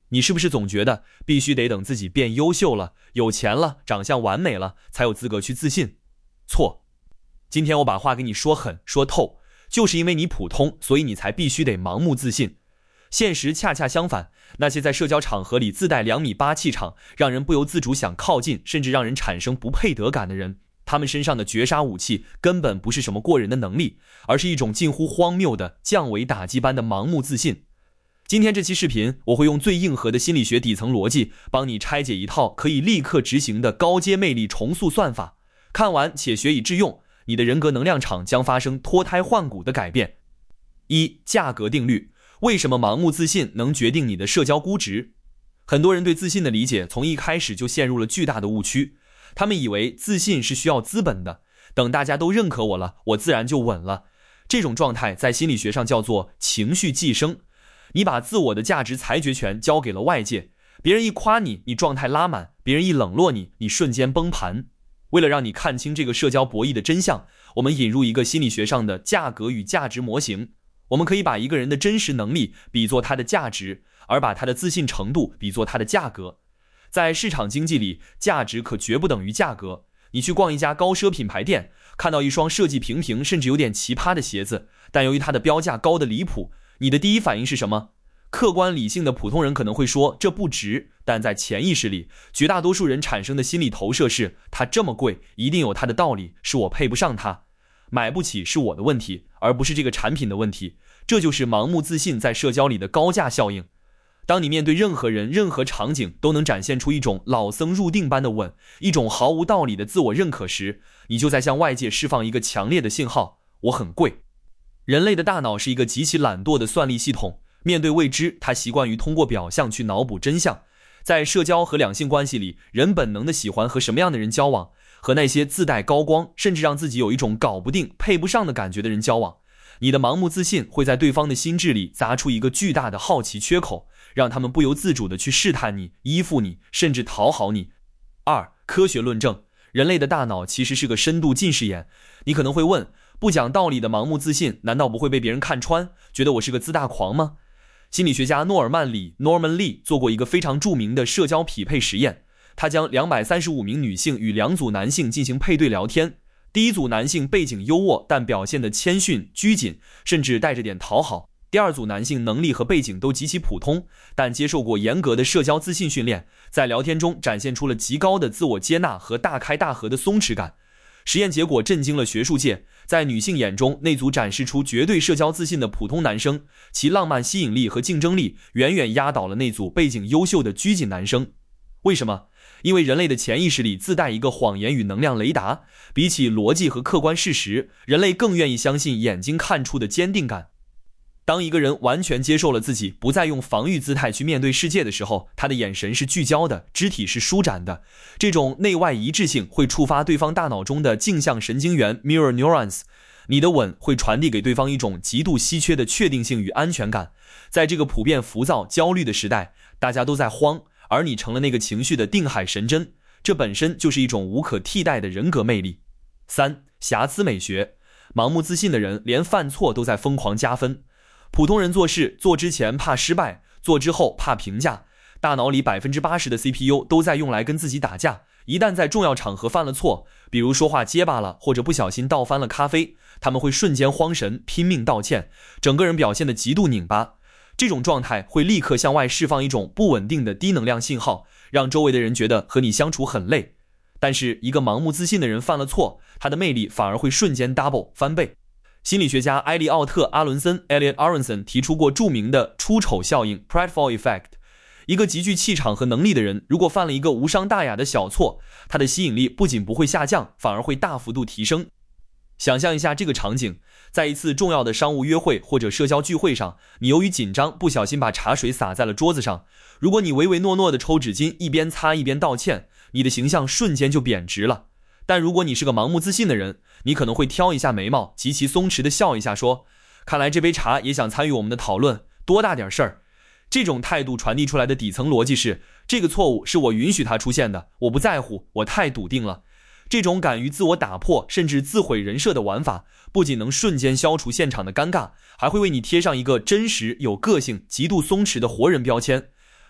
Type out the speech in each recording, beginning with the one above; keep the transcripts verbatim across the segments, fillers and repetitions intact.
你是不是总觉得必须得等自己变优秀了、有钱了、长相完美了，才有资格去自信？错。今天我把话给你说狠、说透，就是因为你普通，所以你才必须得盲目自信。现实恰恰相反，那些在社交场合里自带两米八气场，让人不由自主想靠近，甚至让人产生不配得感的人，他们身上的绝杀武器根本不是什么过人的能力，而是一种近乎荒谬的降维打击般的盲目自信。今天这期视频，我会用最硬核的心理学底层逻辑，帮你拆解一套可以立刻执行的高阶魅力重塑算法。看完且学以致用，你的人格能量场将发生脱胎换骨的改变。一、价格定律。为什么盲目自信能决定你的社交估值？很多人对自信的理解从一开始就陷入了巨大的误区。他们以为自信是需要资本的，等大家都认可我了，我自然就稳了。这种状态在心理学上叫做情绪寄生。你把自我的价值裁决权交给了外界，别人一夸你，你状态拉满；别人一冷落你，你瞬间崩盘。为了让你看清这个社交博弈的真相，我们引入一个心理学上的价格与价值模型。我们可以把一个人的真实能力比作他的价值，而把他的自信程度比作他的价格。在市场经济里，价值可绝不等于价格。你去逛一家高奢品牌店，看到一双设计平平甚至有点奇葩的鞋子，但由于它的标价高得离谱，你的第一反应是什么？客观理性的普通人可能会说这不值，但在潜意识里，绝大多数人产生的心理投射是，它这么贵，一定有它的道理，是我配不上它。买不起是我的问题，而不是这个产品的问题。这就是盲目自信在社交里的高价效应。当你面对任何人、任何场景都能展现出一种老僧入定般的稳，一种毫无道理的自我认可时，你就在向外界释放一个强烈的信号：我很贵。人类的大脑是一个极其懒惰的算力系统，面对未知，它习惯于通过表象去脑补真相。在社交和两性关系里，人本能的喜欢和什么样的人交往？和那些自带高光，甚至让自己有一种搞不定、配不上的感觉的人交往。你的盲目自信会在对方的心智里砸出一个巨大的好奇缺口，让他们不由自主地去试探你、依附你，甚至讨好你。二、科学论证。人类的大脑其实是个深度近视眼。你可能会问，不讲道理的盲目自信难道不会被别人看穿，觉得我是个自大狂吗？心理学家诺尔曼·李 Norman Lee 做过一个非常著名的社交匹配实验。他将两百三十五名女性与两组男性进行配对聊天。第一组男性背景优渥，但表现得谦逊拘谨，甚至带着点讨好。第二组男性能力和背景都极其普通，但接受过严格的社交自信训练，在聊天中展现出了极高的自我接纳和大开大合的松弛感。实验结果震惊了学术界，在女性眼中，那组展示出绝对社交自信的普通男生，其浪漫吸引力和竞争力远远压倒了那组背景优秀的拘谨男生。为什么？因为人类的潜意识里自带一个谎言与能量雷达，比起逻辑和客观事实，人类更愿意相信眼睛看出的坚定感。当一个人完全接受了自己，不再用防御姿态去面对世界的时候，他的眼神是聚焦的，肢体是舒展的。这种内外一致性会触发对方大脑中的镜像神经元 mirror neurons， 你的吻会传递给对方一种极度稀缺的确定性与安全感。在这个普遍浮躁、焦虑的时代，大家都在慌，而你成了那个情绪的定海神针，这本身就是一种无可替代的人格魅力。三、瑕疵美学。盲目自信的人连犯错都在疯狂加分。普通人做事，做之前怕失败，做之后怕评价，大脑里 百分之八十 的 C P U 都在用来跟自己打架。一旦在重要场合犯了错，比如说话结巴了，或者不小心倒翻了咖啡，他们会瞬间慌神，拼命道歉，整个人表现得极度拧巴。这种状态会立刻向外释放一种不稳定的低能量信号，让周围的人觉得和你相处很累。但是一个盲目自信的人犯了错，他的魅力反而会瞬间 double 翻倍。心理学家埃利奥特·阿伦森 Elliot Aronson 提出过著名的出丑效应 Prideful Effect。 一个极具气场和能力的人，如果犯了一个无伤大雅的小错，他的吸引力不仅不会下降，反而会大幅度提升。想象一下这个场景，在一次重要的商务约会或者社交聚会上，你由于紧张不小心把茶水洒在了桌子上，如果你唯唯诺诺的抽纸巾，一边擦一边道歉，你的形象瞬间就贬值了。但如果你是个盲目自信的人，你可能会挑一下眉毛，极其松弛的笑一下，说，看来这杯茶也想参与我们的讨论，多大点事儿。这种态度传递出来的底层逻辑是，这个错误是我允许它出现的，我不在乎，我太笃定了。这种敢于自我打破甚至自毁人设的玩法，不仅能瞬间消除现场的尴尬，还会为你贴上一个真实、有个性、极度松弛的活人标签。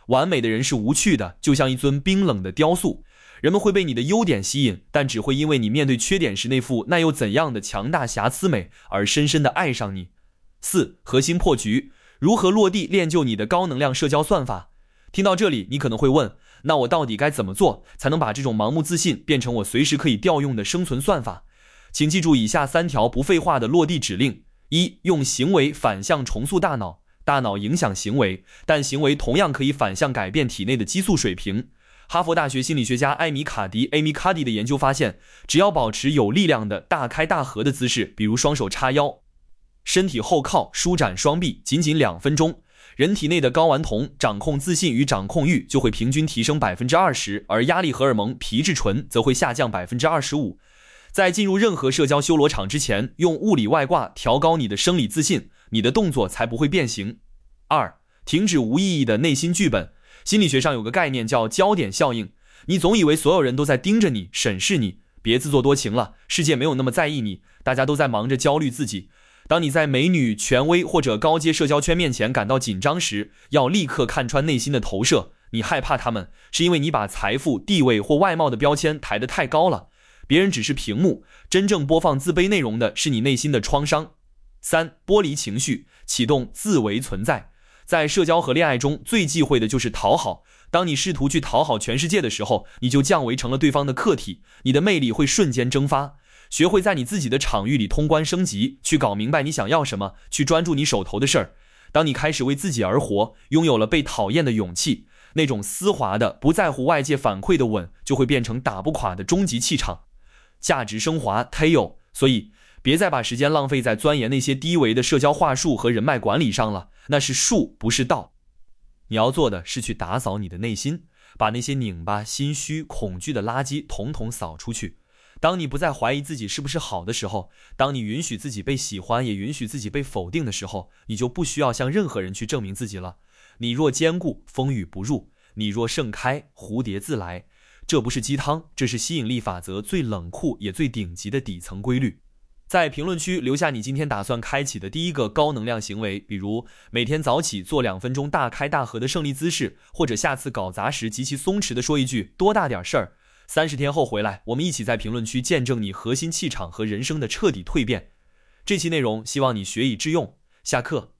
完美的人是无趣的，就像一尊冰冷的雕塑。人们会被你的优点吸引，但只会因为你面对缺点时那副那又怎样的强大瑕疵美而深深地爱上你。四、核心破局，如何落地练就你的高能量社交算法？听到这里，你可能会问，那我到底该怎么做才能把这种盲目自信变成我随时可以调用的生存算法？请记住以下三条不废话的落地指令。一、用行为反向重塑大脑。大脑影响行为，但行为同样可以反向改变体内的激素水平。哈佛大学心理学家艾米卡迪 （Amy Cuddy） 的研究发现，只要保持有力量的大开大合的姿势，比如双手叉腰、身体后靠、舒展双臂，仅仅两分钟，人体内的睾丸酮掌控自信与掌控欲就会平均提升 百分之二十， 而压力荷尔蒙皮质醇则会下降 百分之二十五。在进入任何社交修罗场之前，用物理外挂调高你的生理自信，你的动作才不会变形。二、停止无意义的内心剧本。心理学上有个概念叫焦点效应，你总以为所有人都在盯着你、审视你，别自作多情了，世界没有那么在意你，大家都在忙着焦虑自己。当你在美女、权威或者高阶社交圈面前感到紧张时，要立刻看穿内心的投射。你害怕他们，是因为你把财富、地位或外貌的标签抬得太高了。别人只是屏幕，真正播放自卑内容的是你内心的创伤。三、剥离情绪，启动自为存在。在社交和恋爱中，最忌讳的就是讨好。当你试图去讨好全世界的时候，你就降维成了对方的客体，你的魅力会瞬间蒸发。学会在你自己的场域里通关升级，去搞明白你想要什么，去专注你手头的事儿。当你开始为自己而活，拥有了被讨厌的勇气，那种丝滑的不在乎外界反馈的稳，就会变成打不垮的终极气场。价值升华 Tail， 所以别再把时间浪费在钻研那些低维的社交话术和人脉管理上了，那是术不是道。你要做的是去打扫你的内心，把那些拧巴、心虚、恐惧的垃圾统统扫出去。当你不再怀疑自己是不是好的时候，当你允许自己被喜欢，也允许自己被否定的时候，你就不需要向任何人去证明自己了。你若坚固，风雨不入；你若盛开，蝴蝶自来。这不是鸡汤，这是吸引力法则最冷酷也最顶级的底层规律。在评论区留下你今天打算开启的第一个高能量行为，比如每天早起做两分钟大开大合的胜利姿势，或者下次搞砸时极其松弛地说一句多大点事儿。三十天后回来，我们一起在评论区见证你核心气场和人生的彻底蜕变。这期内容希望你学以致用。下课。